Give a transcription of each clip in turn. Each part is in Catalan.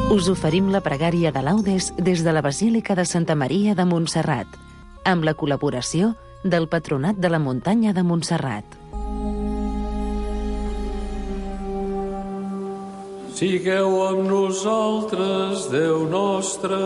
Us oferim la pregària de laudes des de la Basílica de Santa Maria de Montserrat, amb la col·laboració del Patronat de la Muntanya de Montserrat. Sigueu amb nosaltres, Déu nostre.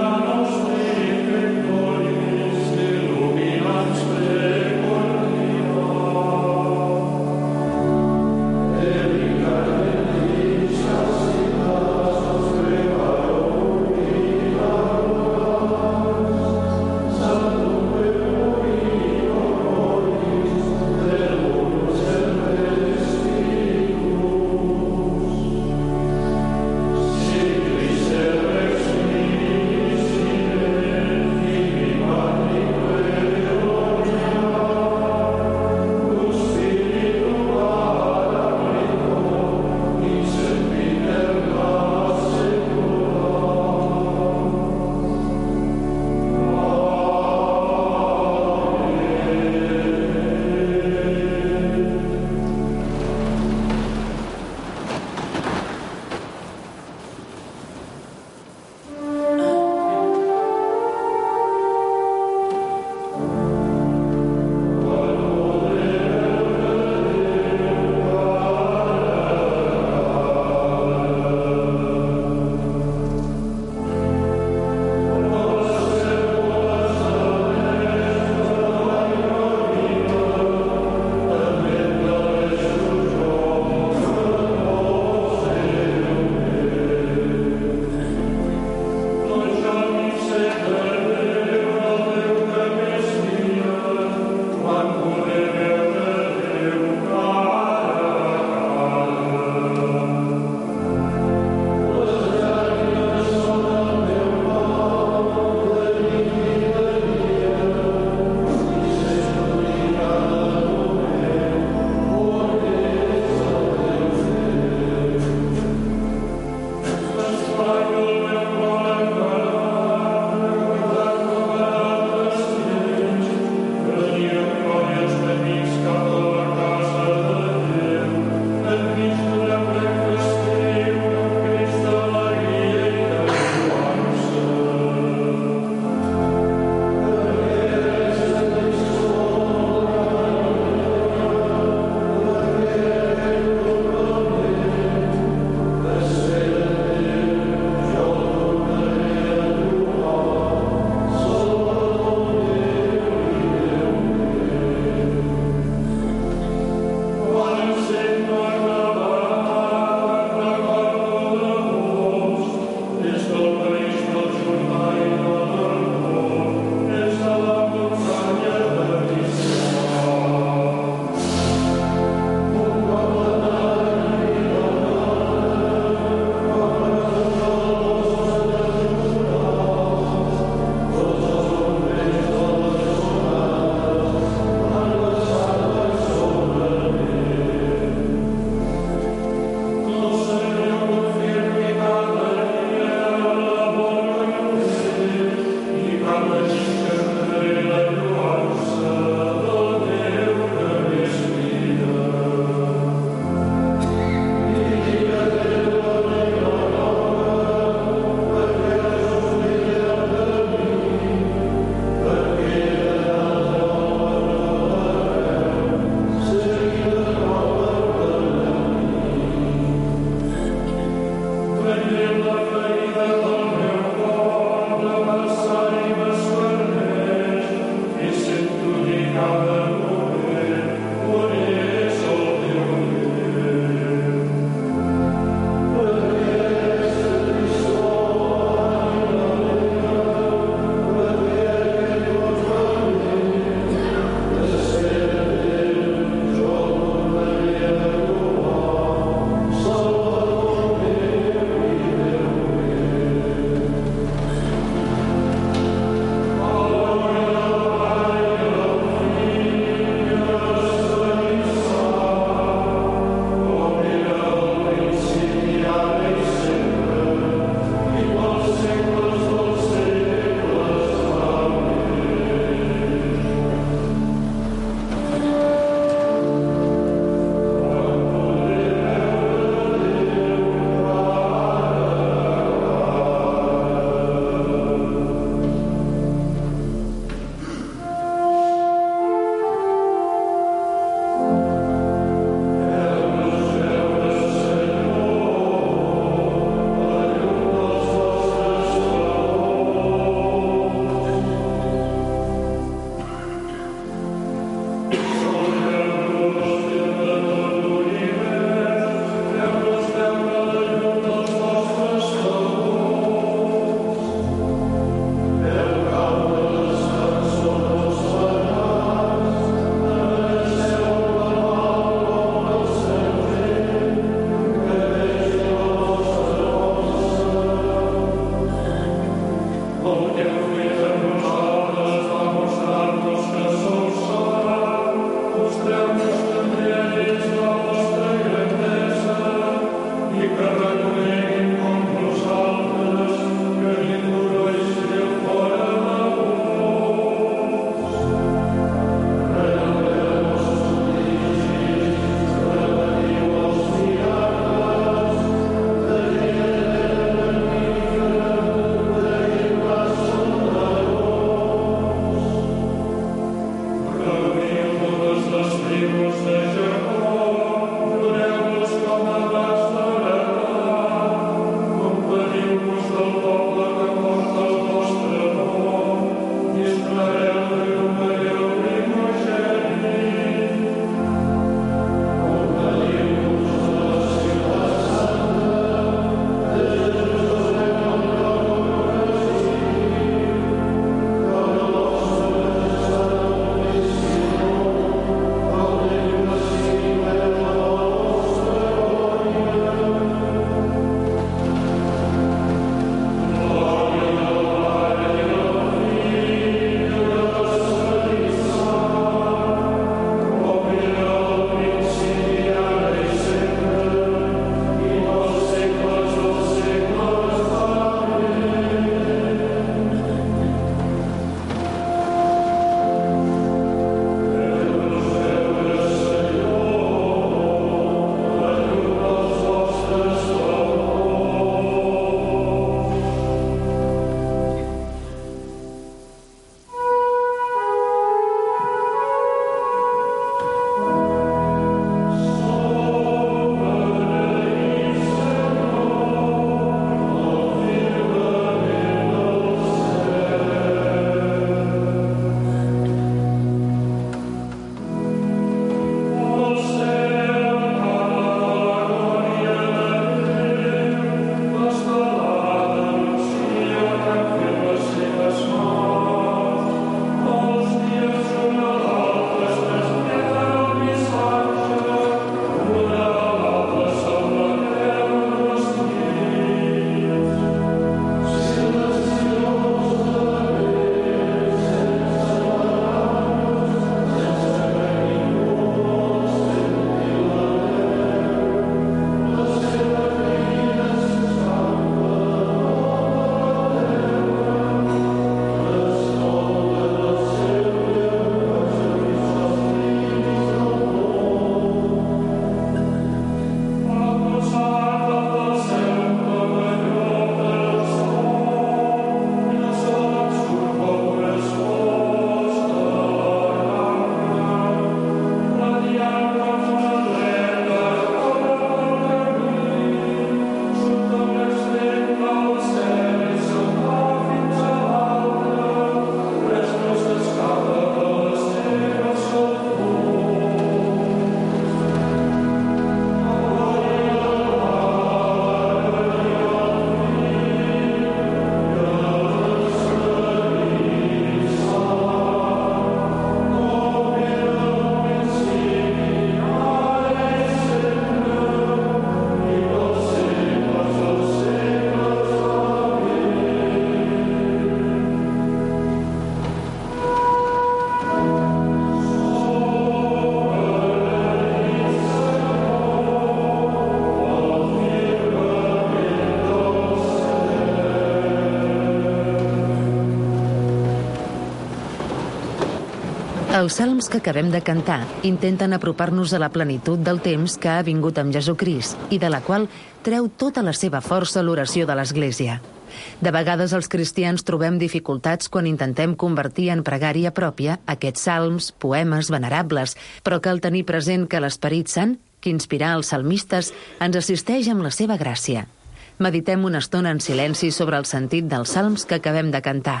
Els salms que acabem de cantar intenten apropar-nos a la plenitud del temps que ha vingut amb Jesucrist i de la qual treu tota la seva força l'oració de l'Església. De vegades els cristians trobem dificultats quan intentem convertir en pregària pròpia aquests salms, poemes venerables, però cal tenir present que l'Esperit Sant, que inspirà els salmistes, ens assisteix amb la seva gràcia. Meditem una estona en silenci sobre el sentit dels salms que acabem de cantar.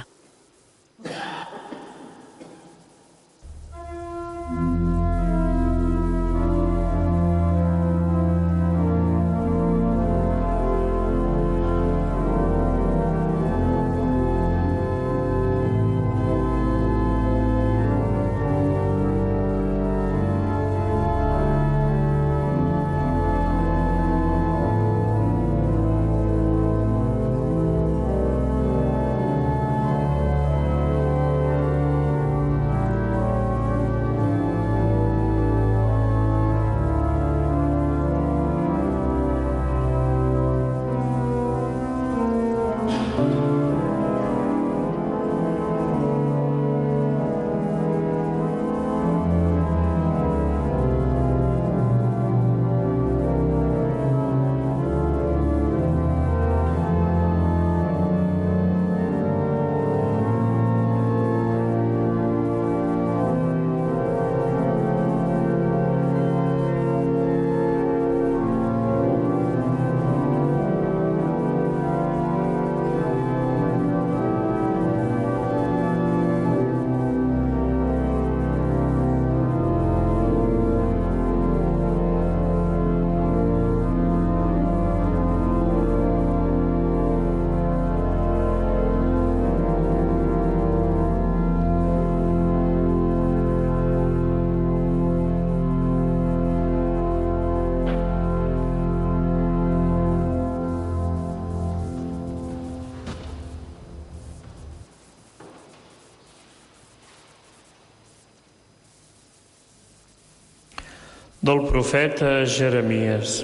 Del profeta Jeremies.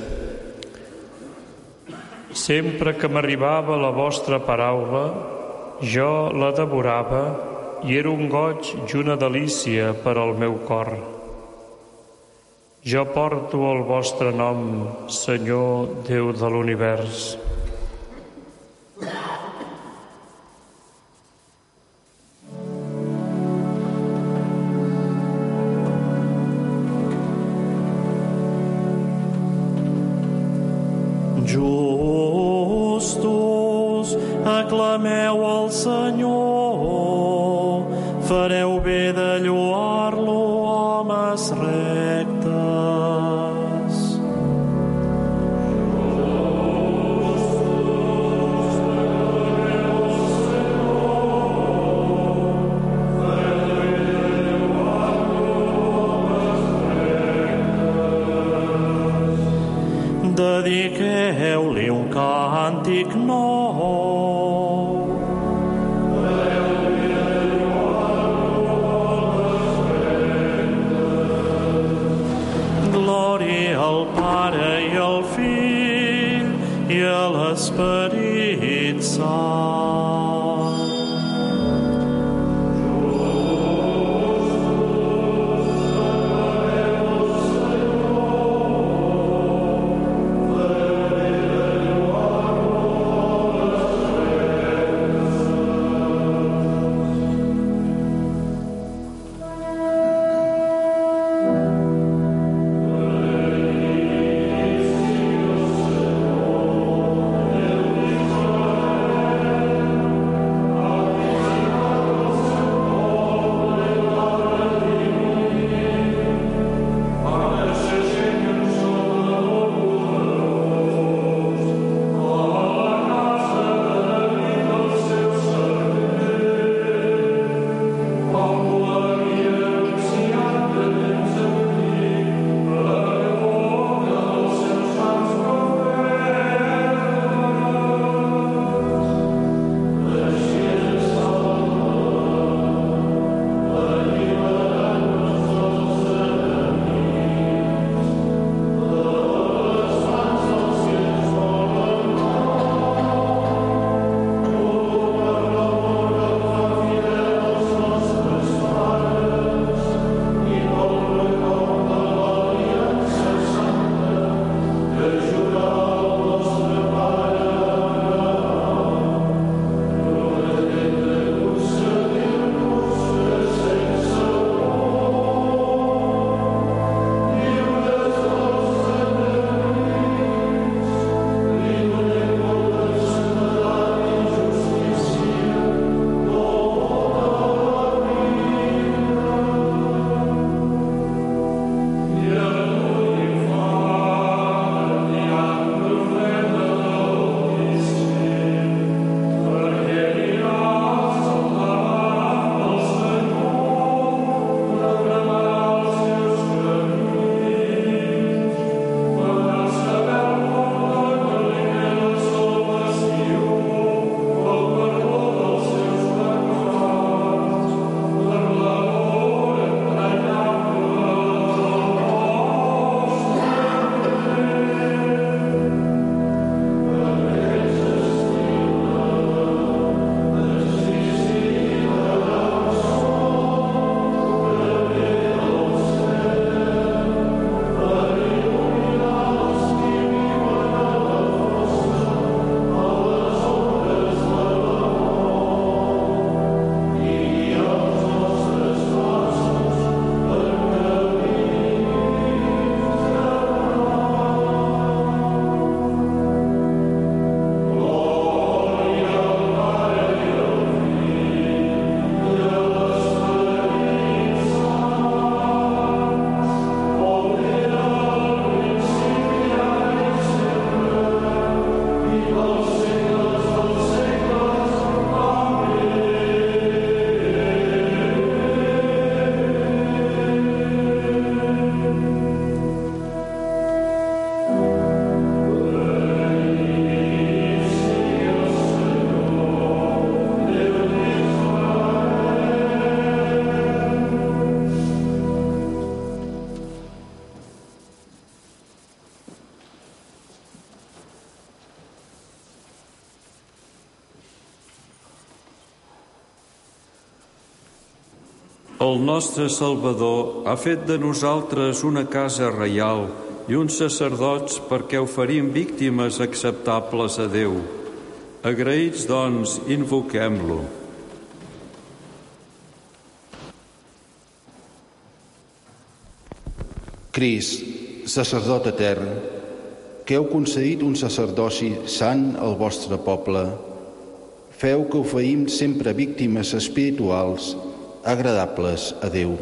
Sempre que m'arribava la vostra paraula, jo la devorava i era un goig i una delícia per al meu cor. Jo porto el vostre nom, Senyor Déu de l'univers. Justos, aclameu el Senyor, fareu bé de lloar-lo, homes rectes. Dediqueu-li un càntic nou. Glòria al Pare i al Fill i a l'Esperit Sant. El nostre Salvador ha fet de nosaltres una casa reial i uns sacerdots perquè oferim víctimes acceptables a Déu. Agraïts, doncs, invoquem-lo. Crist, sacerdot etern, que heu concedit un sacerdoci sant al vostre poble, feu que oferim sempre víctimes espirituals agradables a Déu.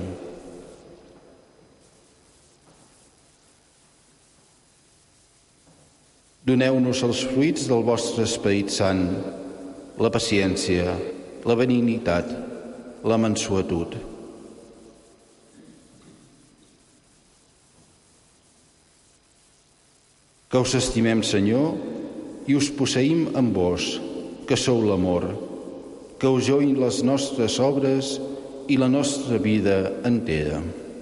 Doneu-nos els fruits del vostre Esperit Sant, la paciència, la benignitat, la mansuetud. Que us estimem, Senyor, i us posseïm en vos, que sou l'amor, que us join les nostres obres i la nostra vida entera.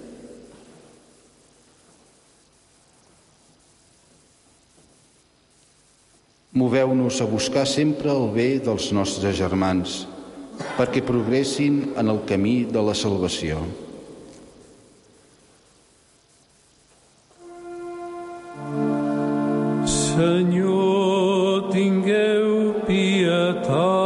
Moveu-nos a buscar sempre el bé dels nostres germans, perquè progressin en el camí de la salvació. Senyor, tingueu pietat.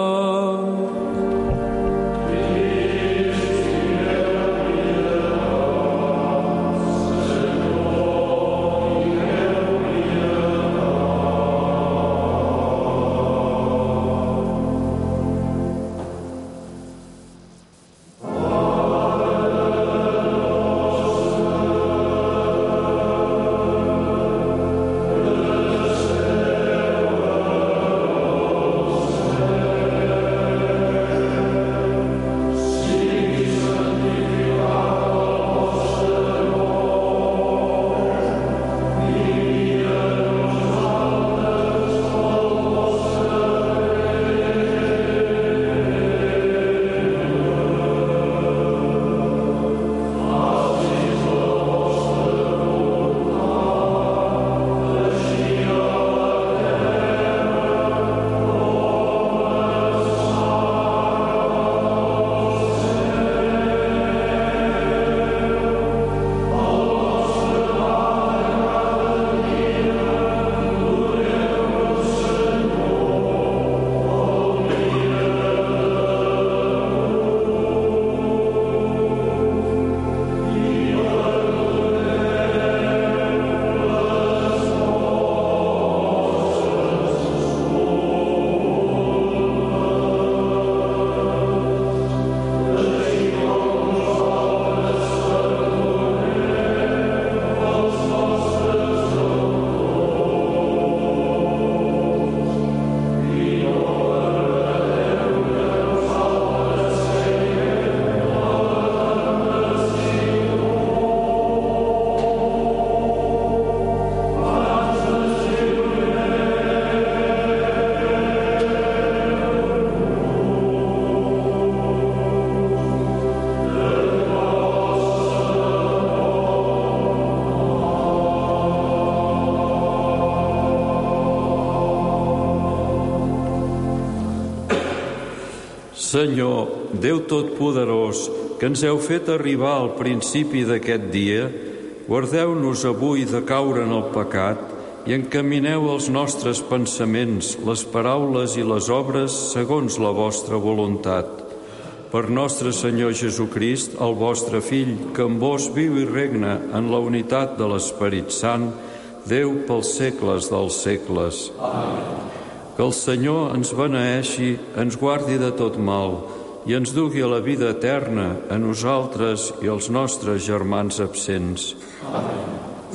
Senyor, Déu Totpoderós, que ens heu fet arribar al principi d'aquest dia, guardeu-nos avui de caure en el pecat i encamineu els nostres pensaments, les paraules i les obres segons la vostra voluntat. Per nostre Senyor Jesucrist, el vostre Fill, que amb vos viu i regna en la unitat de l'Esperit Sant, Déu pels segles dels segles. Amén. Que el Senyor ens beneeixi, ens guardi de tot mal i ens dugui a la vida eterna a nosaltres i als nostres germans absents. Amén.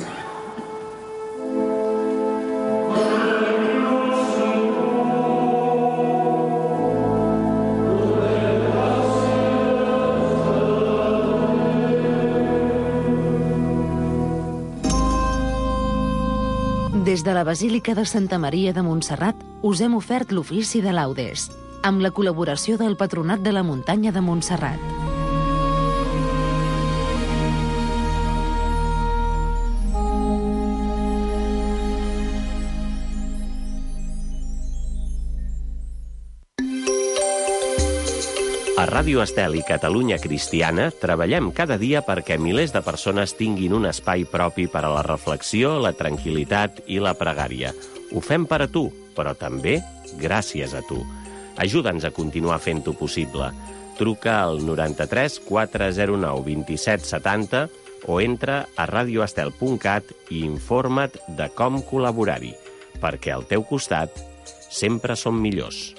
Des de la Basílica de Santa Maria de Montserrat us hem ofert l'ofici de laudes, amb la col·laboració del Patronat de la Muntanya de Montserrat. A Ràdio Estel i Catalunya Cristiana treballem cada dia perquè milers de persones tinguin un espai propi per a la reflexió, la tranquil·litat i la pregària. Ho fem per a tu, però també gràcies a tu. Ajuda'ns a continuar fent-ho possible. Truca al 93 409 27 70 o entra a radioestel.cat i informa't de com col·laborar-hi, perquè al teu costat sempre som millors.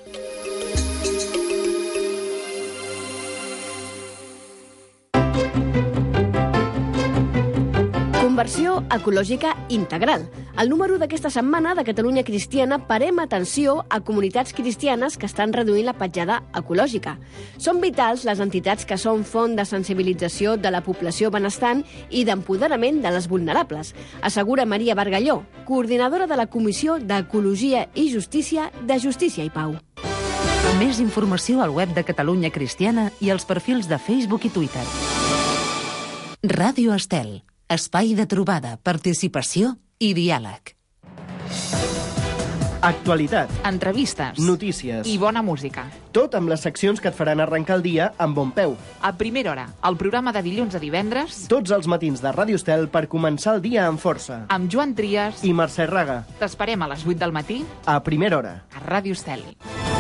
Conversió ecològica integral. Al número d'aquesta setmana de Catalunya Cristiana parem atenció a comunitats cristianes que estan reduint la petjada ecològica. Són vitals les entitats que són font de sensibilització de la població benestant i d'empoderament de les vulnerables, assegura Maria Bargalló, coordinadora de la Comissió d'Ecologia i Justícia de Justícia i Pau. Més informació al web de Catalunya Cristiana i als perfils de Facebook i Twitter. Ràdio Estel. Espai de trobada, participació i diàleg. Actualitat. Entrevistes. Notícies. I bona música. Tot amb les seccions que et faran arrencar el dia amb bon peu. A primera hora, el programa de dilluns a divendres. Tots els matins de Ràdio Estel per començar el dia amb força. Amb Joan Trias i Mercè Raga. T'esperem a les 8 del matí. A primera hora. A Ràdio Estel.